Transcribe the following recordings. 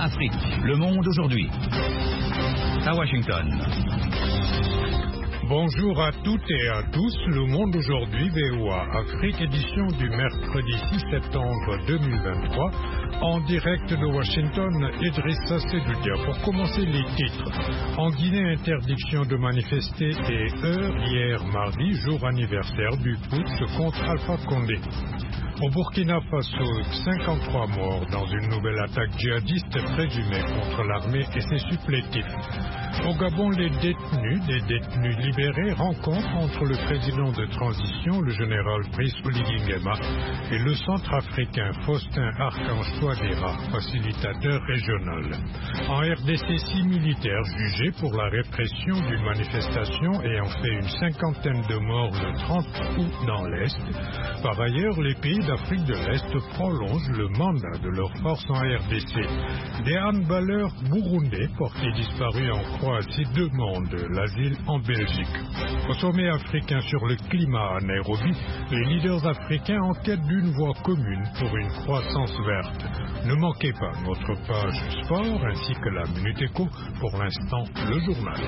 Afrique, le monde aujourd'hui. À Washington. Bonjour à toutes et à tous, le monde aujourd'hui, VOA Afrique, édition du mercredi 6 septembre 2023, en direct de Washington, Idrissa Sedoudia. Pour commencer les titres, en Guinée, interdiction de manifester et heure hier mardi, jour anniversaire du putsch contre Alpha Condé. Au Burkina Faso, 53 morts dans une nouvelle attaque djihadiste présumée contre l'armée et ses supplétifs. Au Gabon, des détenus libérés rencontrent entre le président de transition, le général Brice Oligui Nguema, et le centrafricain Faustin Archange Touadéra, facilitateur régional. En RDC, 6 militaires jugés pour la répression d'une manifestation ayant fait une cinquantaine de morts le 30 août dans l'Est. Par ailleurs, les pays d'Afrique de l'Est prolongent le mandat de leurs forces en RDC. Des handballeurs burundais portés disparus en Croatie demandent l'asile en Belgique. Au sommet africain sur le climat à Nairobi, les leaders africains en quête d'une voie commune pour une croissance verte. Ne manquez pas notre page sport ainsi que la Minute Éco. Pour l'instant, le journal.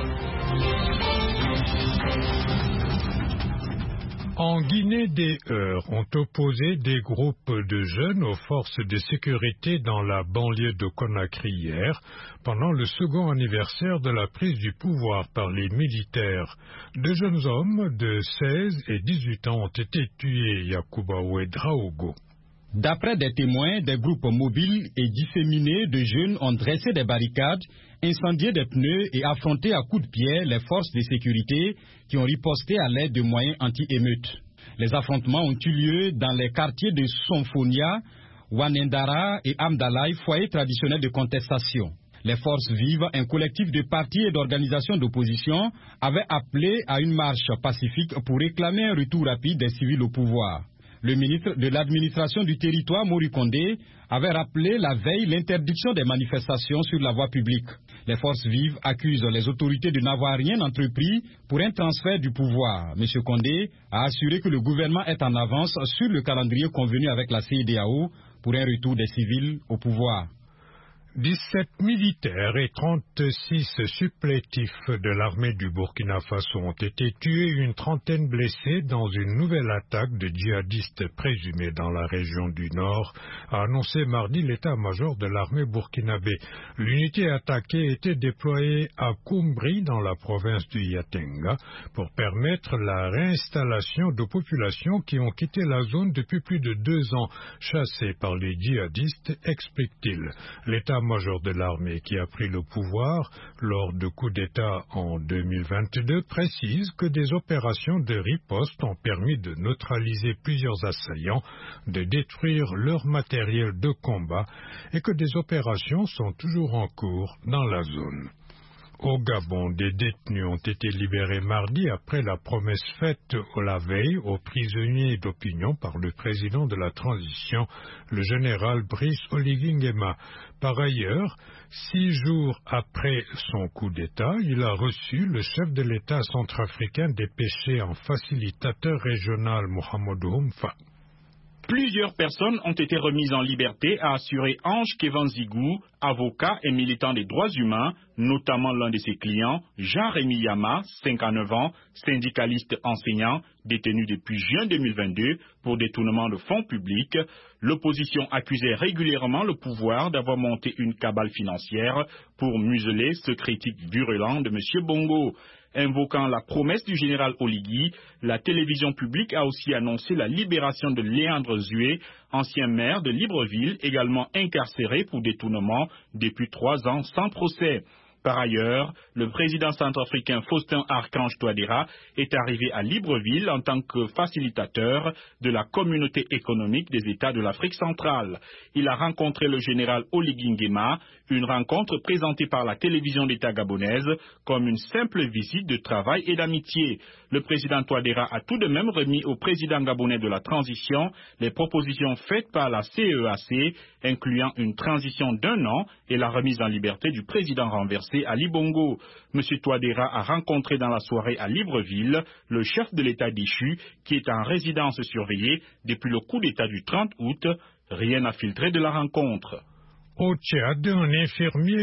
En Guinée, des heurts ont opposé des groupes de jeunes aux forces de sécurité dans la banlieue de Conakry hier, pendant le second anniversaire de la prise du pouvoir par les militaires. Deux jeunes hommes de 16 et 18 ans ont été tués, Yacouba Ouedraogo. D'après des témoins, des groupes mobiles et disséminés de jeunes ont dressé des barricades, incendié des pneus et affronté à coups de pied les forces de sécurité qui ont riposté à l'aide de moyens anti-émeutes. Les affrontements ont eu lieu dans les quartiers de Sonfonia, Wanendara et Amdalaï, foyers traditionnels de contestation. Les forces vives, un collectif de partis et d'organisations d'opposition, avaient appelé à une marche pacifique pour réclamer un retour rapide des civils au pouvoir. Le ministre de l'administration du territoire, Mori Condé, avait rappelé la veille l'interdiction des manifestations sur la voie publique. Les forces vives accusent les autorités de n'avoir rien entrepris pour un transfert du pouvoir. M. Condé a assuré que le gouvernement est en avance sur le calendrier convenu avec la CEDEAO pour un retour des civils au pouvoir. 17 militaires et 36 supplétifs de l'armée du Burkina Faso ont été tués, une trentaine blessés dans une nouvelle attaque de djihadistes présumés dans la région du Nord, a annoncé mardi l'état-major de l'armée burkinabé. L'unité attaquée était déployée à Koumbri dans la province du Yatenga pour permettre la réinstallation de populations qui ont quitté la zone depuis plus de 2 ans, chassées par les djihadistes, explique-t-il. L'état-major de l'armée qui a pris le pouvoir lors de coups d'État en 2022 précise que des opérations de riposte ont permis de neutraliser plusieurs assaillants, de détruire leur matériel de combat et que des opérations sont toujours en cours dans la zone. Au Gabon, des détenus ont été libérés mardi après la promesse faite la veille aux prisonniers d'opinion par le président de la transition, le général Brice Oligui Nguema. Par ailleurs, 6 jours après son coup d'État, il a reçu le chef de l'État centrafricain dépêché en facilitateur régional Mohamedou Humfa. Plusieurs personnes ont été remises en liberté, a assuré Ange Kevanzigou, avocat et militant des droits humains, notamment l'un de ses clients, Jean-Rémy Yama, 59 ans, syndicaliste enseignant, détenu depuis juin 2022 pour détournement de fonds publics. L'opposition accusait régulièrement le pouvoir d'avoir monté une cabale financière pour museler ce critique virulent de M. Bongo. Invoquant la promesse du général Oligui, la télévision publique a aussi annoncé la libération de Léandre Zué, ancien maire de Libreville, également incarcéré pour détournement depuis 3 ans sans procès. Par ailleurs, le président centrafricain Faustin Archange Touadéra est arrivé à Libreville en tant que facilitateur de la communauté économique des États de l'Afrique centrale. Il a rencontré le général Oligui Nguema, une rencontre présentée par la télévision d'État gabonaise comme une simple visite de travail et d'amitié. Le président Touadéra a tout de même remis au président gabonais de la transition les propositions faites par la CEAC, incluant une transition d'1 an et la remise en liberté du président renversé Ali Bongo. M. Touadéra a rencontré dans la soirée à Libreville le chef de l'État déchu qui est en résidence surveillée depuis le coup d'État du 30 août. Rien n'a filtré de la rencontre. Au Tchad, un infirmier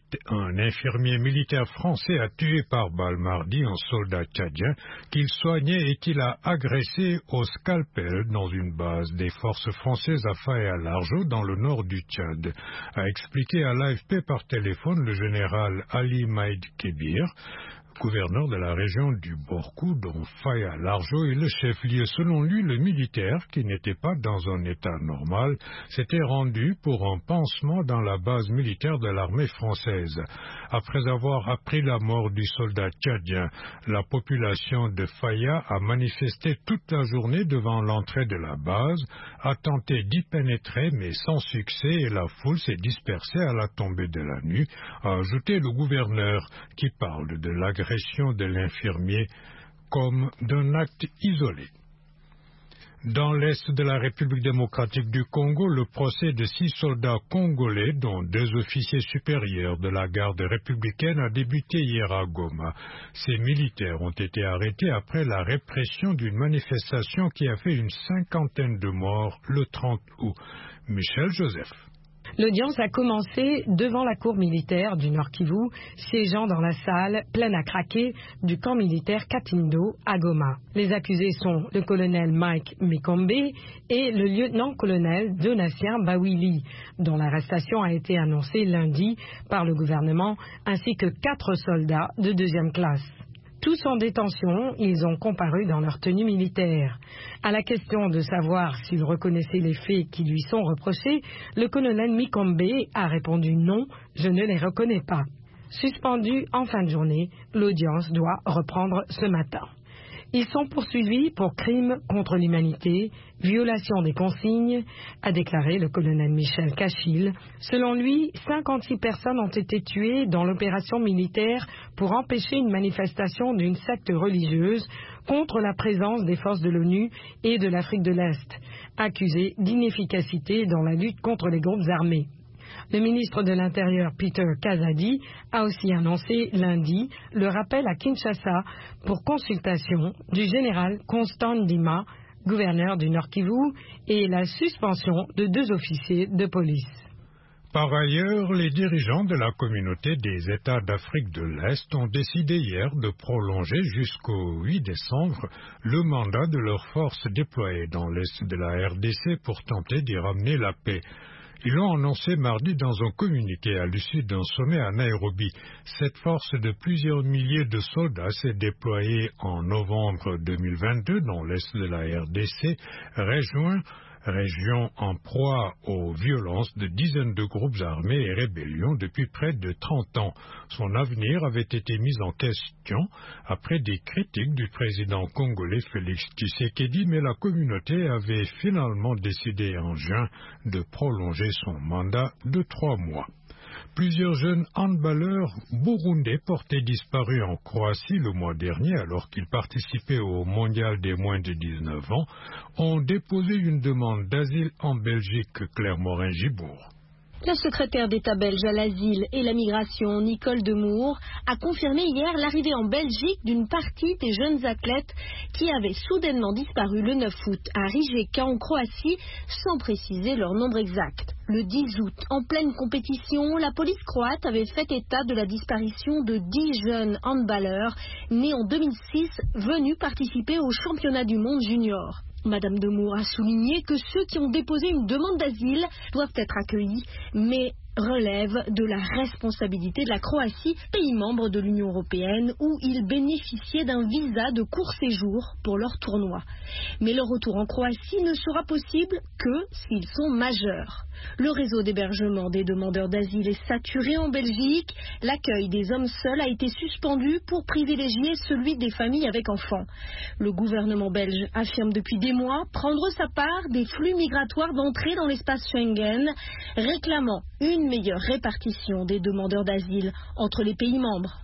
militaire français a tué par balle mardi un soldat tchadien qu'il soignait et qu'il a agressé au scalpel dans une base des forces françaises à Faya-Largeau dans le nord du Tchad, a expliqué à l'AFP par téléphone le général Ali Maïd Kébir, gouverneur de la région du Borkou, dont Faya-Largeau est le chef-lieu. Selon lui, le militaire, qui n'était pas dans un état normal, s'était rendu pour un pansement dans la base militaire de l'armée française. Après avoir appris la mort du soldat tchadien, la population de Faya a manifesté toute la journée devant l'entrée de la base, a tenté d'y pénétrer mais sans succès et la foule s'est dispersée à la tombée de la nuit, a ajouté le gouverneur, qui parle de l'agression de l'infirmier comme d'un acte isolé. Dans l'est de la République démocratique du Congo, le procès de 6 soldats congolais, dont 2 officiers supérieurs de la garde républicaine, a débuté hier à Goma. Ces militaires ont été arrêtés après la répression d'une manifestation qui a fait une 50aine de morts le 30 août. Michel Joseph. L'audience a commencé devant la cour militaire du Nord Kivu, siégeant dans la salle pleine à craquer du camp militaire Katindo à Goma. Les accusés sont le colonel Mike Mikombe et le lieutenant-colonel Donatien Bawili, dont l'arrestation a été annoncée lundi par le gouvernement, ainsi que 4 soldats de 2e classe. Tous en détention, ils ont comparu dans leur tenue militaire. À la question de savoir s'ils reconnaissaient les faits qui lui sont reprochés, le colonel Mikombe a répondu non, je ne les reconnais pas. Suspendu en fin de journée, l'audience doit reprendre ce matin. Ils sont poursuivis pour crimes contre l'humanité, violation des consignes, a déclaré le colonel Michel Cachil. Selon lui, 56 personnes ont été tuées dans l'opération militaire pour empêcher une manifestation d'une secte religieuse contre la présence des forces de l'ONU et de l'Afrique de l'Est, accusées d'inefficacité dans la lutte contre les groupes armés. Le ministre de l'Intérieur, Peter Kazadi, a aussi annoncé lundi le rappel à Kinshasa pour consultation du général Constant Ndima, gouverneur du Nord Kivu, et la suspension de 2 officiers de police. Par ailleurs, les dirigeants de la communauté des États d'Afrique de l'Est ont décidé hier de prolonger jusqu'au 8 décembre le mandat de leurs forces déployées dans l'Est de la RDC pour tenter d'y ramener la paix. Ils l'ont annoncé mardi dans un communiqué à l'issue d'un sommet à Nairobi. Cette force de plusieurs milliers de soldats s'est déployée en novembre 2022 dans l'est de la RDC, région en proie aux violences de dizaines de groupes armés et rébellions depuis près de 30 ans. Son avenir avait été mis en question après des critiques du président congolais Félix Tshisekedi, mais la communauté avait finalement décidé en juin de prolonger son mandat de 3 mois. Plusieurs jeunes handballeurs burundais portés disparus en Croatie le mois dernier alors qu'ils participaient au mondial des moins de 19 ans ont déposé une demande d'asile en Belgique. Claire Morin-Gibourg. La secrétaire d'État belge à l'asile et la migration, Nicole Demour, a confirmé hier l'arrivée en Belgique d'une partie des jeunes athlètes qui avaient soudainement disparu le 9 août à Rijeka en Croatie, sans préciser leur nombre exact. Le 10 août, en pleine compétition, la police croate avait fait état de la disparition de 10 jeunes handballeurs nés en 2006, venus participer au championnat du monde junior. Madame Demour a souligné que ceux qui ont déposé une demande d'asile doivent être accueillis, mais relève de la responsabilité de la Croatie, pays membre de l'Union européenne, où ils bénéficiaient d'un visa de court séjour pour leur tournoi. Mais leur retour en Croatie ne sera possible que s'ils sont majeurs. Le réseau d'hébergement des demandeurs d'asile est saturé en Belgique. L'accueil des hommes seuls a été suspendu pour privilégier celui des familles avec enfants. Le gouvernement belge affirme depuis des mois prendre sa part des flux migratoires d'entrée dans l'espace Schengen, réclamant une meilleure répartition des demandeurs d'asile entre les pays membres.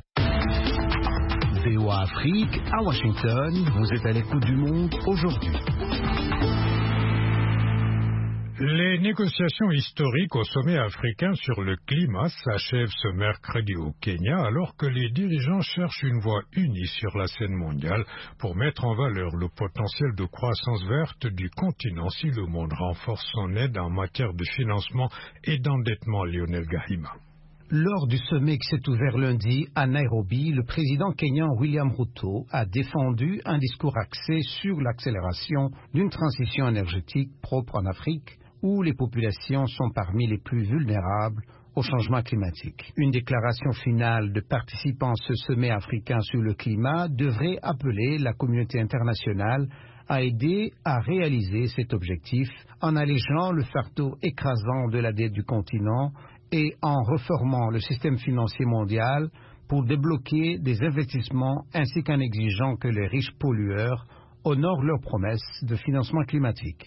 VOA Afrique, à Washington, vous êtes à l'écoute du monde aujourd'hui. Les négociations historiques au sommet africain sur le climat s'achèvent ce mercredi au Kenya alors que les dirigeants cherchent une voie unie sur la scène mondiale pour mettre en valeur le potentiel de croissance verte du continent si le monde renforce son aide en matière de financement et d'endettement. Lionel Gahima. Lors du sommet qui s'est ouvert lundi à Nairobi, le président kenyan William Ruto a défendu un discours axé sur l'accélération d'une transition énergétique propre en Afrique, où les populations sont parmi les plus vulnérables au changement climatique. Une déclaration finale de participants à ce sommet africain sur le climat devrait appeler la communauté internationale à aider à réaliser cet objectif en allégeant le fardeau écrasant de la dette du continent et en reformant le système financier mondial pour débloquer des investissements ainsi qu'en exigeant que les riches pollueurs honorent leurs promesses de financement climatique.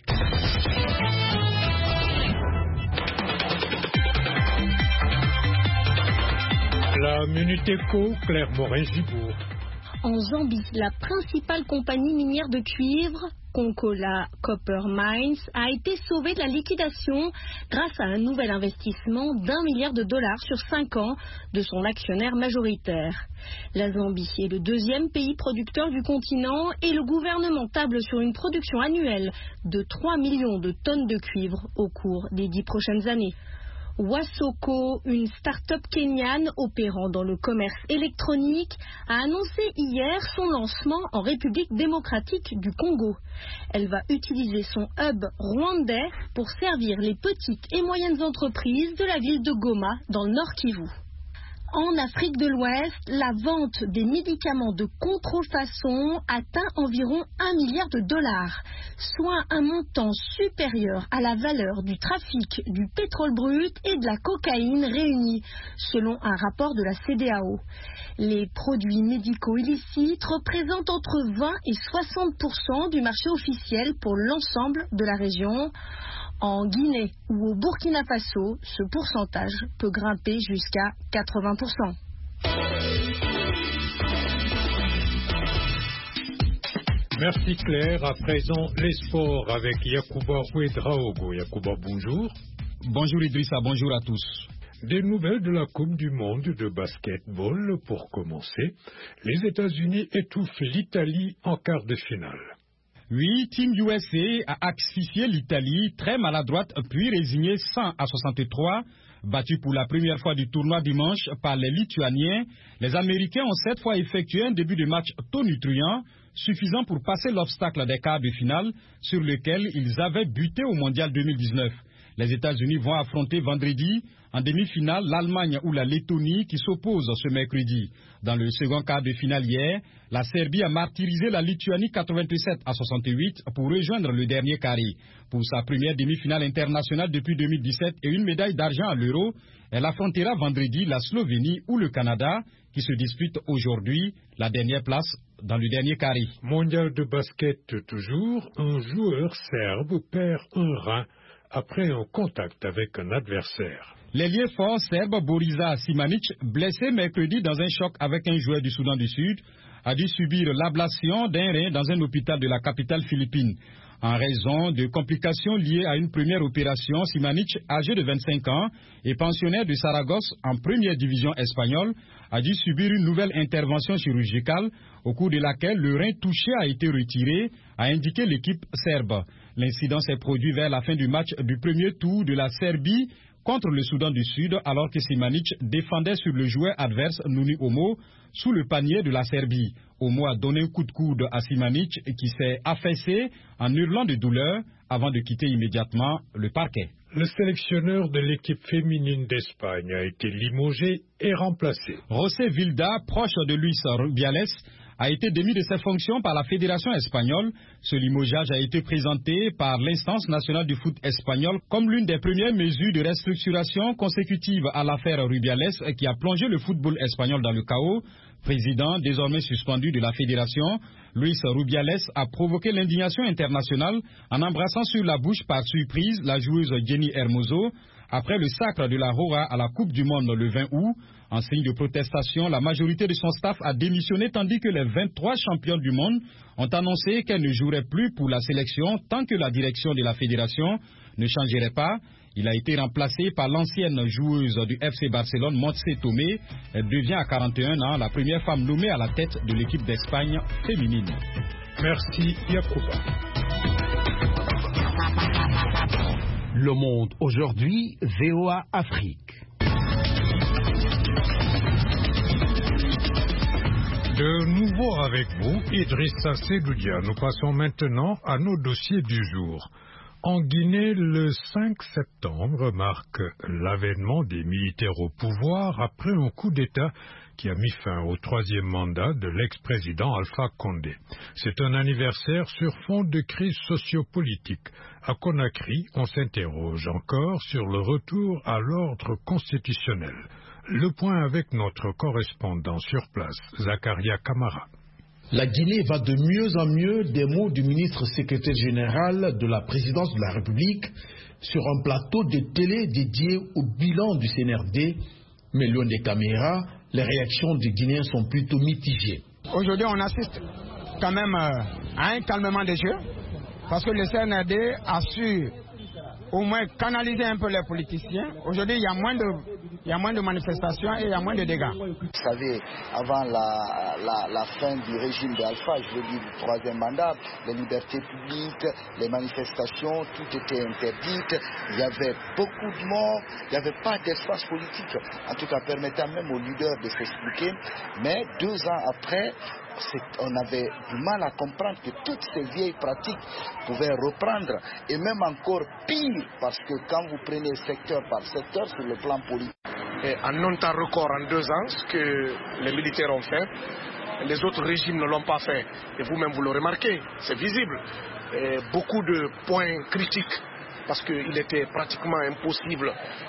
La Minute Éco, Claire Morin-Gibourg. En Zambie, la principale compagnie minière de cuivre, Konkola Copper Mines, a été sauvée de la liquidation grâce à un nouvel investissement d'$1 milliard sur 5 ans de son actionnaire majoritaire. La Zambie est le deuxième pays producteur du continent et le gouvernement table sur une production annuelle de 3 millions de tonnes de cuivre au cours des 10 prochaines années. Wasoko, une start-up kenyane opérant dans le commerce électronique, a annoncé hier son lancement en République démocratique du Congo. Elle va utiliser son hub rwandais pour servir les petites et moyennes entreprises de la ville de Goma dans le Nord Kivu. En Afrique de l'Ouest, la vente des médicaments de contrefaçon atteint environ $1 milliard, soit un montant supérieur à la valeur du trafic du pétrole brut et de la cocaïne réunis, selon un rapport de la CEDEAO. Les produits médicaux illicites représentent entre 20 et 60% du marché officiel pour l'ensemble de la région. En Guinée ou au Burkina Faso, ce pourcentage peut grimper jusqu'à 80%. Merci Claire. À présent, les sports avec Yacouba Ouedraogo. Yacouba, bonjour. Bonjour Idrissa, bonjour à tous. Des nouvelles de la Coupe du monde de basketball pour commencer. Les États-Unis étouffent l'Italie en quart de finale. Oui, Team USA a asphyxié l'Italie, très maladroite, puis résigné 100-63. Battu pour la première fois du tournoi dimanche par les Lituaniens, les Américains ont cette fois effectué un début de match tonitruant, suffisant pour passer l'obstacle des quarts de finale sur lequel ils avaient buté au Mondial 2019. Les États-Unis vont affronter vendredi en demi-finale l'Allemagne ou la Lettonie qui s'opposent ce mercredi. Dans le second quart de finale hier, la Serbie a martyrisé la Lituanie 87-68 pour rejoindre le dernier carré. Pour sa première demi-finale internationale depuis 2017 et une médaille d'argent à l'Euro, elle affrontera vendredi la Slovénie ou le Canada qui se disputent aujourd'hui la dernière place dans le dernier carré. Mondial de basket toujours, un joueur serbe perd un rein après un contact avec un adversaire. L'ailier fort serbe Borisa Simanic, blessé mercredi dans un choc avec un joueur du Soudan du Sud, a dû subir l'ablation d'un rein dans un hôpital de la capitale philippine. En raison de complications liées à une première opération, Simanic, âgé de 25 ans et pensionnaire de Saragosse en première division espagnole, a dû subir une nouvelle intervention chirurgicale au cours de laquelle le rein touché a été retiré, a indiqué l'équipe serbe. L'incident s'est produit vers la fin du match du premier tour de la Serbie contre le Soudan du Sud, alors que Simanic défendait sur le joueur adverse Nuni Omo sous le panier de la Serbie. Omo a donné un coup de coude à Simanic qui s'est affaissé en hurlant de douleur avant de quitter immédiatement le parquet. Le sélectionneur de l'équipe féminine d'Espagne a été limogé et remplacé. José Vilda, proche de Luis Rubiales, a été démis de ses fonctions par la Fédération espagnole. Ce limogeage a été présenté par l'instance nationale du foot espagnol comme l'une des premières mesures de restructuration consécutive à l'affaire Rubiales qui a plongé le football espagnol dans le chaos. Président désormais suspendu de la Fédération, Luis Rubiales a provoqué l'indignation internationale en embrassant sur la bouche par surprise la joueuse Jenny Hermoso après le sacre de la Hora à la Coupe du Monde le 20 août. En signe de protestation, la majorité de son staff a démissionné tandis que les 23 champions du monde ont annoncé qu'elles ne joueraient plus pour la sélection tant que la direction de la fédération ne changerait pas. Il a été remplacé par l'ancienne joueuse du FC Barcelone, Montse Tomé. Elle devient à 41 ans la première femme nommée à la tête de l'équipe d'Espagne féminine. Merci Yacouba. Le Monde aujourd'hui, VOA Afrique. De nouveau avec vous, Idrissa Sedoudia. Nous passons maintenant à nos dossiers du jour. En Guinée, le 5 septembre marque l'avènement des militaires au pouvoir après un coup d'État qui a mis fin au 3e mandat de l'ex-président Alpha Condé. C'est un anniversaire sur fond de crise sociopolitique. À Conakry, on s'interroge encore sur le retour à l'ordre constitutionnel. Le point avec notre correspondant sur place, Zakaria Kamara. La Guinée va de mieux en mieux, des mots du ministre secrétaire général de la présidence de la République sur un plateau de télé dédié au bilan du CNRD. Mais loin des caméras, les réactions des Guinéens sont plutôt mitigées. Aujourd'hui, on assiste quand même à un calmement des jeux parce que le CNRD a su au moins canaliser un peu les politiciens. Aujourd'hui, il y a moins de manifestations et il y a moins de dégâts. Vous savez, avant la fin du régime d'Alpha, je veux dire du 3e mandat, les libertés publiques, les manifestations, tout était interdit. Il y avait beaucoup de morts, il n'y avait pas d'espace politique, en tout cas permettant même aux leaders de s'expliquer. Mais 2 ans après, on avait du mal à comprendre que toutes ces vieilles pratiques pouvaient reprendre, et même encore pire, parce que quand vous prenez secteur par secteur sur le plan politique. Et en un temps record, en 2 ans, ce que les militaires ont fait, les autres régimes ne l'ont pas fait. Et vous-même, vous le remarquez, c'est visible. Et beaucoup de points critiques, parce qu'il était pratiquement impossible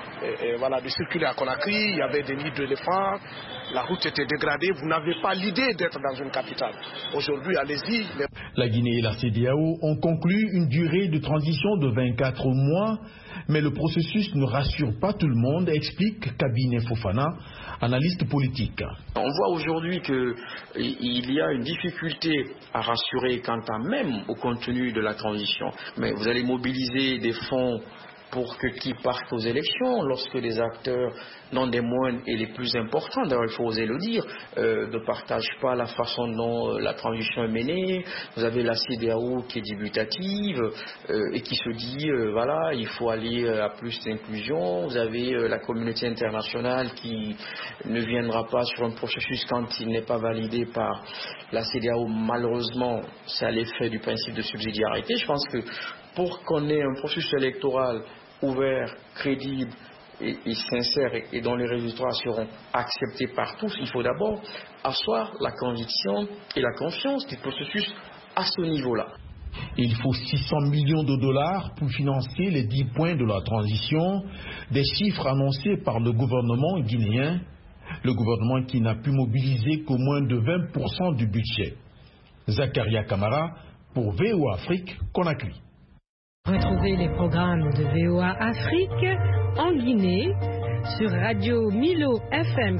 de circuler à Conakry, il y avait des nids d'éléphants, la route était dégradée, vous n'avez pas l'idée d'être dans une capitale. Aujourd'hui, allez-y. La Guinée et la CEDEAO ont conclu une durée de transition de 24 mois, mais le processus ne rassure pas tout le monde, explique Kabine Fofana, analyste politique. On voit aujourd'hui qu'il y a une difficulté à rassurer quant à même au contenu de la transition. Mais vous allez mobiliser des fonds pour qui partent aux élections, lorsque les acteurs, non des moindres et les plus importants, d'ailleurs il faut oser le dire, ne partagent pas la façon dont la transition est menée. Vous avez la CEDEAO qui est dubitative et qui se dit, il faut aller à plus d'inclusion. Vous avez la communauté internationale qui ne viendra pas sur un processus quand il n'est pas validé par la CEDEAO. Malheureusement, c'est à l'effet du principe de subsidiarité. Je pense que pour qu'on ait un processus électoral ouvert, crédible et sincère et dont les résultats seront acceptés par tous, il faut d'abord asseoir la conviction et la confiance du processus à ce niveau-là. Il faut 600 millions de dollars pour financer les 10 points de la transition, des chiffres annoncés par le gouvernement guinéen, le gouvernement qui n'a pu mobiliser qu'au moins de 20% du budget. Zakaria Kamara pour VOA Afrique, Conakry. Retrouvez les programmes de VOA Afrique en Guinée sur Radio Milo FM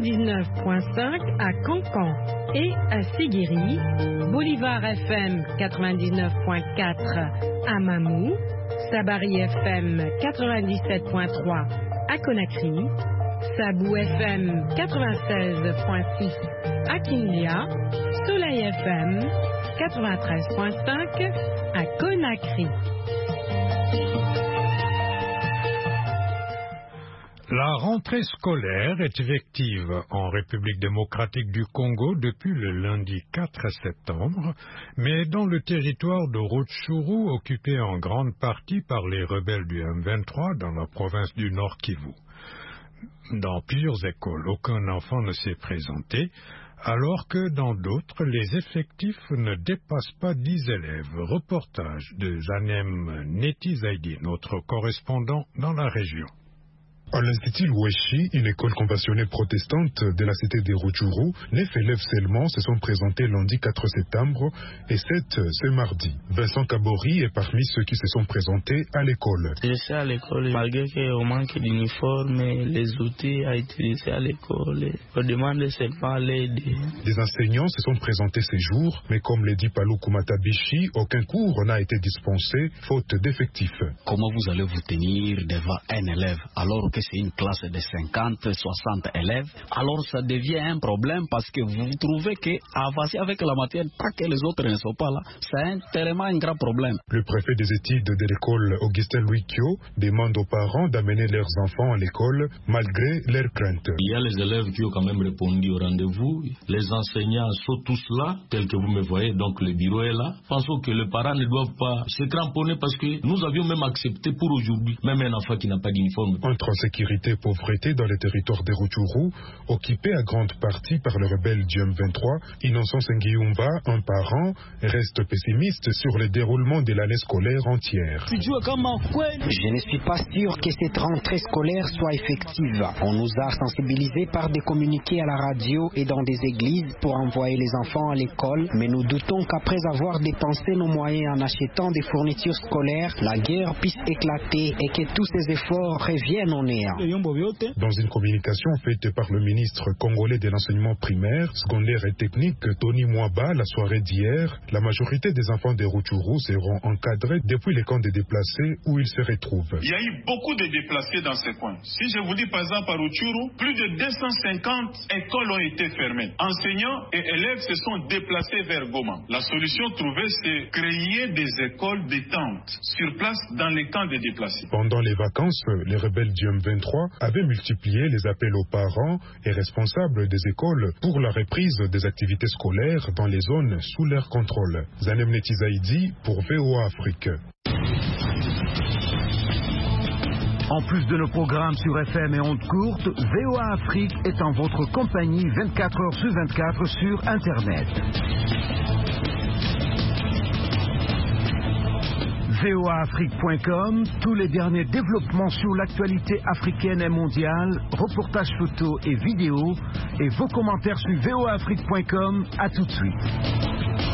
99.5 à Cancan et à Séguéri, Bolivar FM 99.4 à Mamou, Sabari FM 97.3 à Conakry, Sabou FM 96.6 à Kindia, Soleil FM 93.5 à Conakry. La rentrée scolaire est effective en République démocratique du Congo depuis le lundi 4 septembre, mais dans le territoire de Rutshuru, occupé en grande partie par les rebelles du M23 dans la province du Nord Kivu. Dans plusieurs écoles, aucun enfant ne s'est présenté, alors que dans d'autres, les effectifs ne dépassent pas 10 élèves. Reportage de Zanem Neti Zaidi, notre correspondant dans la région. À l'Institut Loueshi, une école conventionnelle protestante de la cité de Rutshuru, 9 élèves seulement se sont présentés lundi 4 septembre et 7 ce mardi. Vincent Kabori est parmi ceux qui se sont présentés à l'école. Je suis à l'école malgré qu'on manque d'uniformes, les outils à utiliser à l'école. On demande seulement l'aide. Des enseignants se sont présentés ces jours, mais comme le dit Palou Kumatabishi, aucun cours n'a été dispensé, faute d'effectifs. Comment vous allez vous tenir devant un élève alors que c'est une classe de 50, 60 élèves? Alors ça devient un problème parce que vous trouvez qu'avancer avec la matière, pas que les autres ne sont pas là, c'est tellement un grand problème. Le préfet des études de l'école, Augustin Louis Kyo, demande aux parents d'amener leurs enfants à l'école malgré leurs craintes. Il y a les élèves qui ont quand même répondu au rendez-vous. Les enseignants sont tous là, tels que vous me voyez, donc le bureau est là. Pensons que les parents ne doivent pas se cramponner parce que nous avions même accepté pour aujourd'hui, même un enfant qui n'a pas d'uniforme. Entre sécurité et pauvreté dans le territoire de Rutshuru, occupé à grande partie par le rebelle GM23, Innocence Nguiumba, un parent, reste pessimiste sur le déroulement de l'année scolaire entière. Je ne suis pas sûr que cette rentrée scolaire soit effective. On nous a sensibilisés par des communiqués à la radio et dans des églises pour envoyer les enfants à l'école, mais nous doutons qu'après avoir dépensé nos moyens en achetant des fournitures scolaires, la guerre puisse éclater et que tous ces efforts reviennent au néant. Dans une communication faite par le ministre congolais de l'enseignement primaire, secondaire et technique, Tony Mwaba, la soirée d'hier, la majorité des enfants de Rutshuru seront encadrés depuis les camps de déplacés où ils se retrouvent. Il y a eu beaucoup de déplacés dans ces coins. Si je vous dis par exemple à Rutshuru, plus de 250 écoles ont été fermées. Enseignants et élèves se sont déplacés vers Goma. La solution trouvée, c'est créer des écoles détente sur place dans les camps de déplacés. Pendant les vacances, les rebelles du M23 avaient multiplié les appels aux parents et responsables des écoles pour la reprise des activités scolaires dans les zones sous leur contrôle. Zanem Netizaidi pour VOA Afrique. En plus de nos programmes sur FM et ondes courtes, VOA Afrique est en votre compagnie 24 heures sur 24 sur Internet. voaafrique.com, tous les derniers développements sur l'actualité africaine et mondiale, reportages photos et vidéos, et vos commentaires sur voaafrique.com. À tout de suite.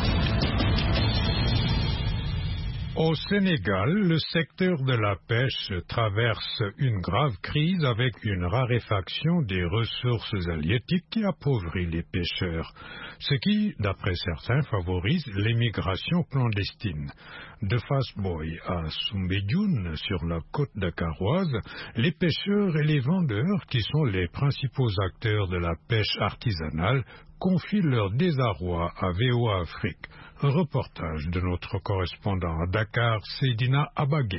Au Sénégal, le secteur de la pêche traverse une grave crise avec une raréfaction des ressources halieutiques qui appauvrit les pêcheurs, ce qui, d'après certains, favorise l'émigration clandestine. De Fastboy à Soumbédioune, sur la côte dakaroise, les pêcheurs et les vendeurs, qui sont les principaux acteurs de la pêche artisanale, confient leur désarroi à VOA Afrique. Un reportage de notre correspondant à Dakar, Seydina Abagé.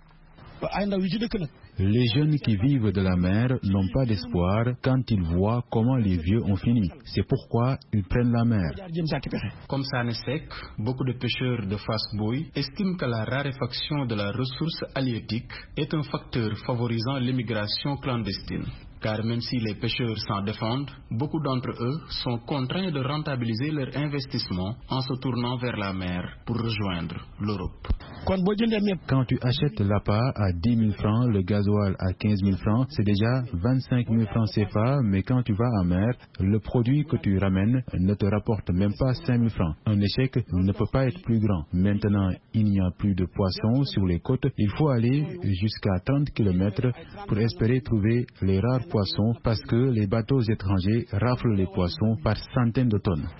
Les jeunes qui vivent de la mer n'ont pas d'espoir quand ils voient comment les vieux ont fini. C'est pourquoi ils prennent la mer. Comme ça ne sec, beaucoup de pêcheurs de Fastboy estiment que la raréfaction de la ressource halieutique est un facteur favorisant l'immigration clandestine. Car même si les pêcheurs s'en défendent, beaucoup d'entre eux sont contraints de rentabiliser leur investissement en se tournant vers la mer pour rejoindre l'Europe. Quand tu achètes l'appât à 10 000 francs, le gasoil à 15 000 francs, c'est déjà 25 000 francs CFA, mais quand tu vas en mer, le produit que tu ramènes ne te rapporte même pas 5 000 francs. Un échec ne peut pas être plus grand. Maintenant, il n'y a plus de poissons sur les côtes. Il faut aller jusqu'à 30 km pour espérer trouver les rares poissons parce que les bateaux étrangers raflent les poissons par centaines de tonnes.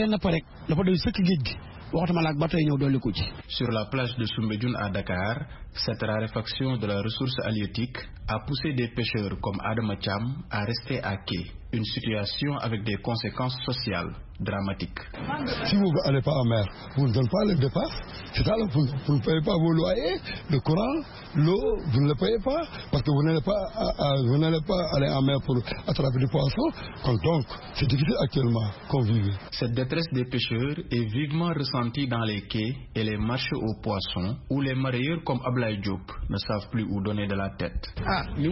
Sur la plage de Soumbédioune à Dakar, cette raréfaction de la ressource halieutique a poussé des pêcheurs comme Adama Cham à rester à quai. Une situation avec des conséquences sociales dramatiques. Si vous n'allez pas en mer, vous ne donnez pas le départ. C'est-à-dire que vous ne payez pas vos loyers, le courant, l'eau, vous ne le payez pas parce que vous n'allez pas aller en mer pour attraper des poissons. Donc, c'est difficile actuellement qu'on vive. Cette détresse des pêcheurs est vivement ressentie dans les quais et les marchés aux poissons où les mareyeurs comme Ablaye Diop ne savent plus où donner de la tête.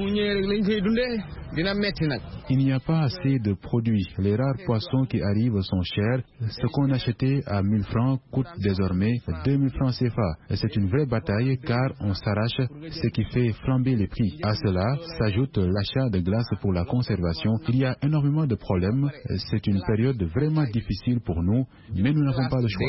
Il n'y a pas assez de produits. Les rares poissons qui arrivent sont sont chers. Ce qu'on achetait à 1000 francs coûte désormais 2000 francs CFA. C'est une vraie bataille car on s'arrache, ce qui fait flamber les prix. À cela s'ajoute l'achat de glace pour la conservation. Il y a énormément de problèmes. C'est une période vraiment difficile pour nous, mais nous n'avons pas de choix.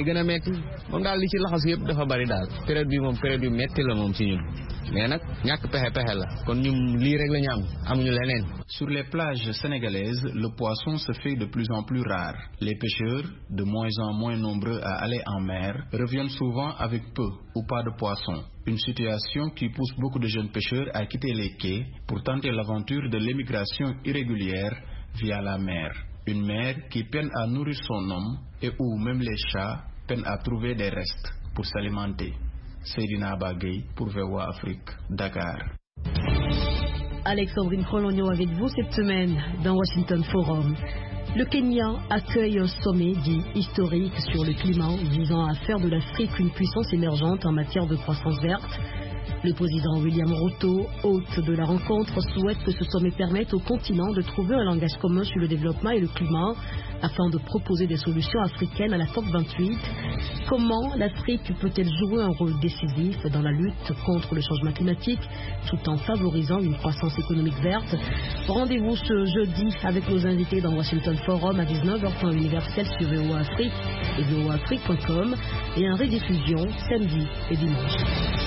Sur les plages sénégalaises, le poisson se fait de plus en plus rare. Les pêcheurs, de moins en moins nombreux à aller en mer, reviennent souvent avec peu ou pas de poissons. Une situation qui pousse beaucoup de jeunes pêcheurs à quitter les quais pour tenter l'aventure de l'émigration irrégulière via la mer. Une mer qui peine à nourrir son homme et où même les chats peinent à trouver des restes pour s'alimenter. Seydina Bagay pour VOA Afrique, Dakar. Alexandrine Frologno avec vous cette semaine dans Washington Forum. Le Kenya accueille un sommet dit historique sur le climat visant à faire de l'Afrique une puissance émergente en matière de croissance verte. Le président William Ruto, hôte de la rencontre, souhaite que ce sommet permette au continent de trouver un langage commun sur le développement et le climat afin de proposer des solutions africaines à la COP28. Comment l'Afrique peut-elle jouer un rôle décisif dans la lutte contre le changement climatique tout en favorisant une croissance économique verte? Rendez-vous ce jeudi avec nos invités dans Washington Forum à 19h temps universel sur VOA Afrique et voaafrique.com et en rediffusion samedi et dimanche.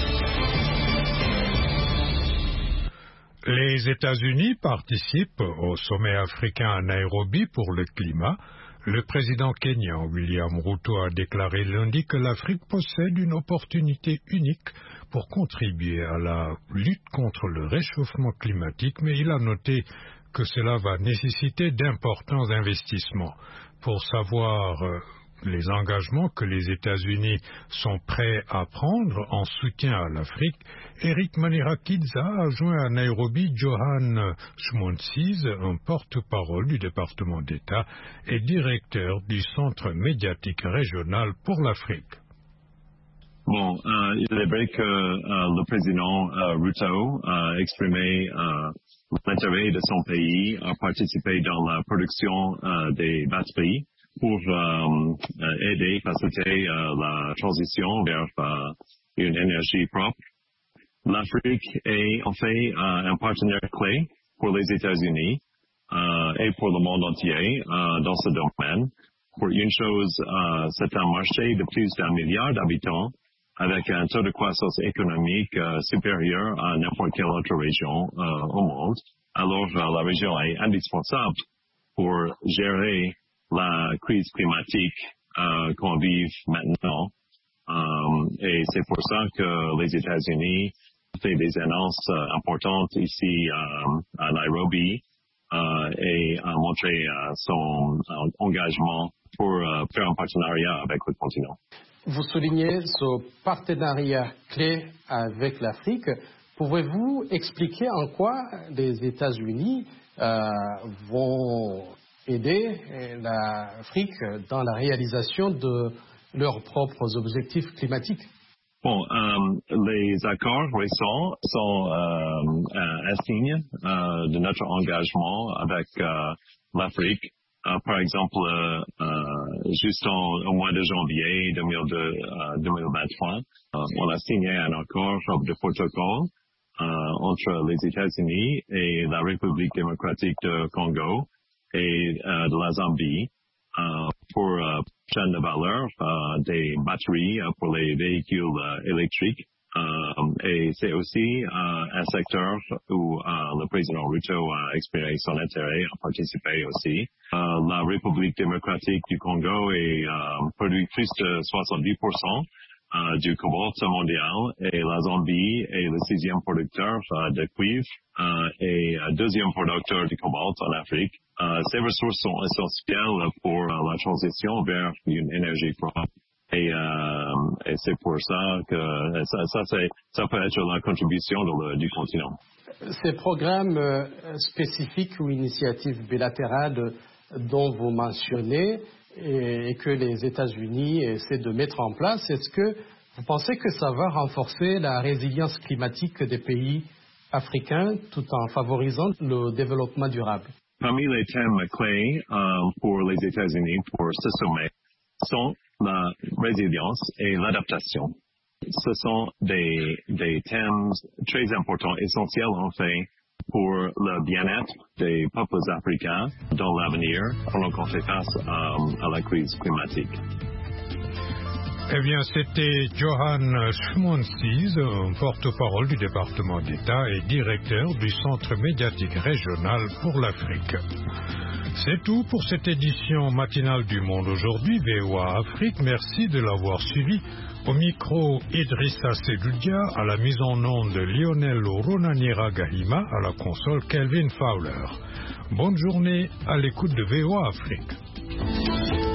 Les États-Unis participent au sommet africain à Nairobi pour le climat. Le président kenyan William Ruto a déclaré lundi que l'Afrique possède une opportunité unique pour contribuer à la lutte contre le réchauffement climatique, mais il a noté que cela va nécessiter d'importants investissements. Pour savoir les engagements que les États-Unis sont prêts à prendre en soutien à l'Afrique, Eric Manirakidza a joint à Nairobi Johan Schmontsiz, un porte-parole du département d'État et directeur du Centre médiatique régional pour l'Afrique. Bon, il est vrai que le président Ruto a exprimé l'intérêt de son pays à participer dans la production des batteries pour aider, faciliter la transition vers une énergie propre. L'Afrique est en fait un partenaire clé pour les États-Unis et pour le monde entier dans ce domaine. Pour une chose, c'est un marché de plus d'1 milliard d'habitants avec un taux de croissance économique supérieur à n'importe quelle autre région au monde. Alors, la région est indispensable pour gérer la crise climatique qu'on vit maintenant. Et c'est pour ça que les États-Unis ont fait des annonces importantes ici à Nairobi et a montré son engagement pour faire un partenariat avec le continent. Vous soulignez ce partenariat clé avec l'Afrique. Pouvez-vous expliquer en quoi les États-Unis vont aider l'Afrique dans la réalisation de leurs propres objectifs climatiques? Bon, les accords récents sont un signe de notre engagement avec l'Afrique. Par exemple, juste au mois de janvier 2023, on a signé un accord de protocole entre les États-Unis et la République démocratique du Congo et de la Zambie pour chaîne de valeur des batteries pour les véhicules électriques. Et c'est aussi un secteur où le président Ruto a exprimé son intérêt à participer aussi. La République démocratique du Congo est productrice de 70% du cobalt mondial et la Zambie est le 6e producteur de cuivre et 2e producteur de cobalt en Afrique. Ces ressources sont essentielles pour la transition vers une énergie propre. Et c'est pour ça que ça peut être la contribution du continent. Ces programmes spécifiques ou initiatives bilatérales dont vous mentionnez et que les États-Unis essaient de mettre en place, est-ce que vous pensez que ça va renforcer la résilience climatique des pays africains tout en favorisant le développement durable? parmi les thèmes clés pour les États-Unis pour ce sommet sont la résilience et l'adaptation. Ce sont des thèmes très importants, essentiels en fait, pour le bien-être des peuples africains dans l'avenir pendant qu'on fait face à la crise climatique. Eh bien, c'était Johan Schmonsis, porte-parole du département d'État et directeur du Centre médiatique régional pour l'Afrique. C'est tout pour cette édition matinale du Monde aujourd'hui, VOA Afrique. Merci de l'avoir suivi. Au micro, Idrissa Sedoudia, à la mise en onde de Lionel Ronanira Gahima, à la console Kelvin Fowler. Bonne journée à l'écoute de VOA Afrique.